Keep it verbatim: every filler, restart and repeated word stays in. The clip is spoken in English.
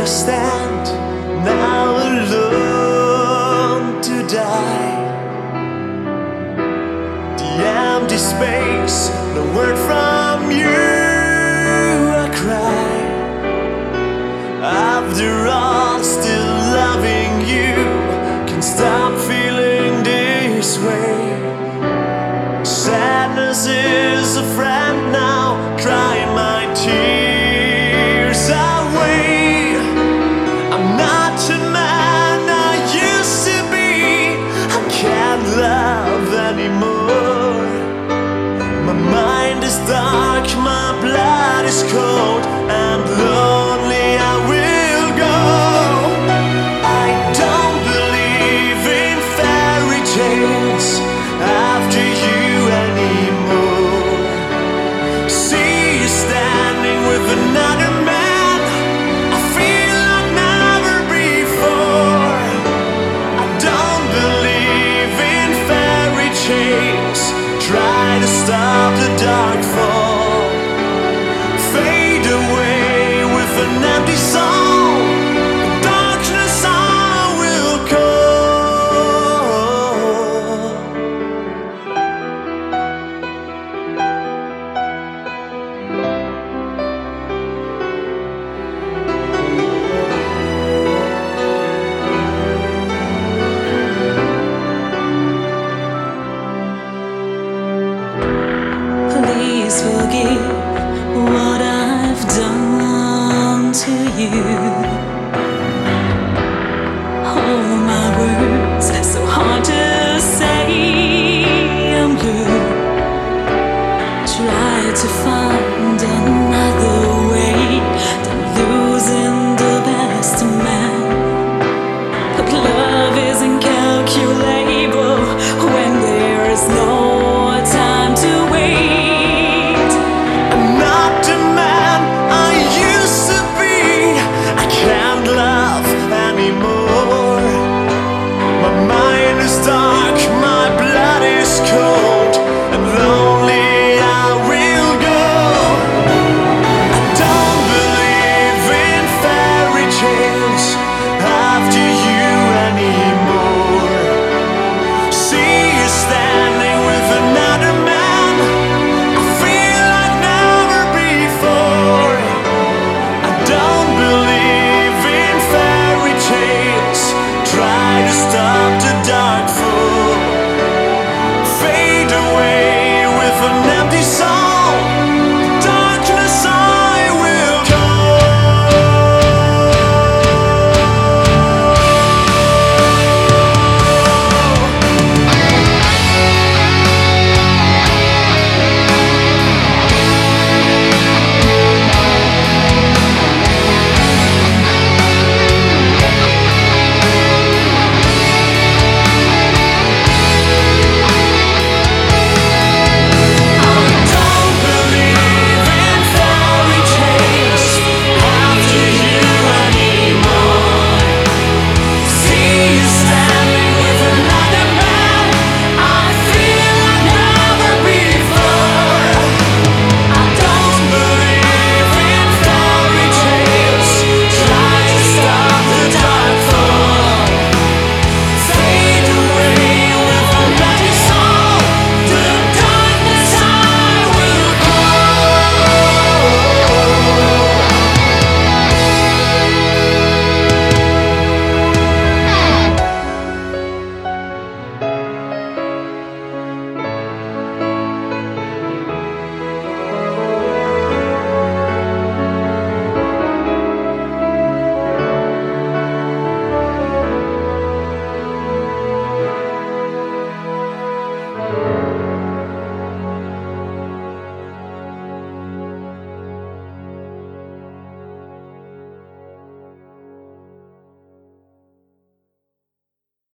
I stand now alone to die. The empty space, no word from you, I cry. After all, still loving you, can't stop feeling this way. Sadness is a friend now, crying my tears away. I'm not the man I used to be. I can't love anymore. My mind is dark, my blood is cold, and lonely I will go. I don't believe in fairy tales after you anymore. See you standing with another man, I feel like never before. I don't believe in fairy tales, try to stop the dark fall. Fade away with an empty soul, darkness I will call. Please forgive what I've done to you. All my words so hard to say. I'm blue. Try to find